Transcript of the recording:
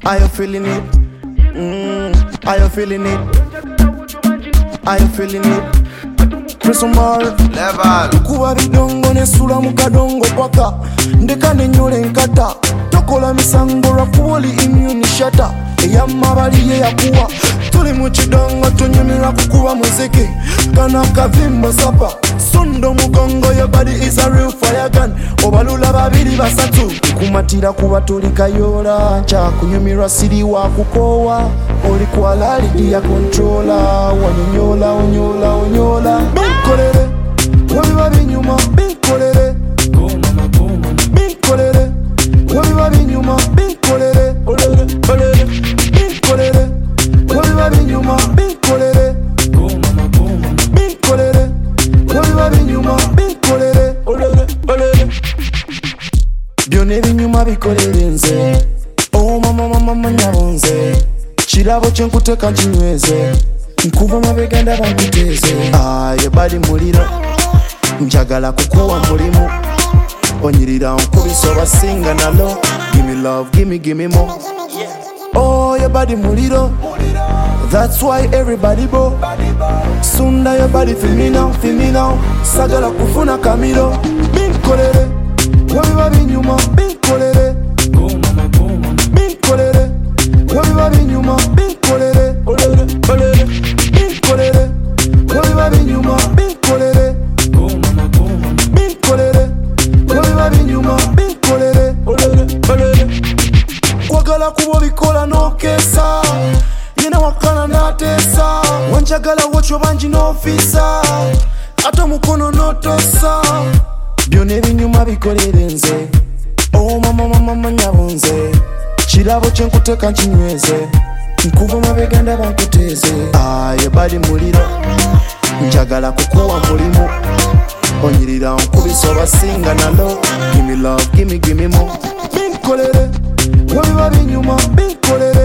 Are you feeling it? Are you feeling it? Are you feeling it? Press on more level. Kuba bidongo ne sula mukadongo paka ndeka ne nyole nkata tokola misango lwa kuwoli immune shatter eyamabali ye yakuwa tuli mu kidongo tunyumirwa kukuba muziki kana kavimbo sapa sondo mugongo your body is a real fire gun obalula babiri basatu kumatira kuba tuli kayola ncha kunyumirwa siri wa kukowa oli kwalali ya controller wanyonyola onyola binkolere wabiba binyuma binkolere binkolere wabiba binyuma binkolere binkolere wabiba binyuma binkolere binkolere wabiba binyuma binkolere byonna ebinyuma bikolere nze oh mama nyabonze kirabo kyenkuteka nkinyweze nkuva mabega ndaba nkuteeze aye bali muliro njagala kukuwa mulimu onyirira nkubisa obasinga nalo gimme love gimme more oh your body muliro that's why everybody bo sunda your body feel me now sagala kufuna kamiro binkolere wabiba binyuma binkolere binkolere wabiba binyuma binkolere binkolere wabiba binyuma binkolere binkolere wabiba binyuma binkolere kwagala kubo bikola nokesa yena wakana natesa wanjagala wocho banji nofisa ata mukono notosa byonna ebinyuma bikolere nze oh mama nyabonze kirabo kyenkuteka nkinyweze nkuva mabega ndaba nkuteeze aye bali muliro njagala kukuwa mulimu onyirira nkubisa obasinga nalo gimme love gimme more binkolere wabiba binyuma binkolere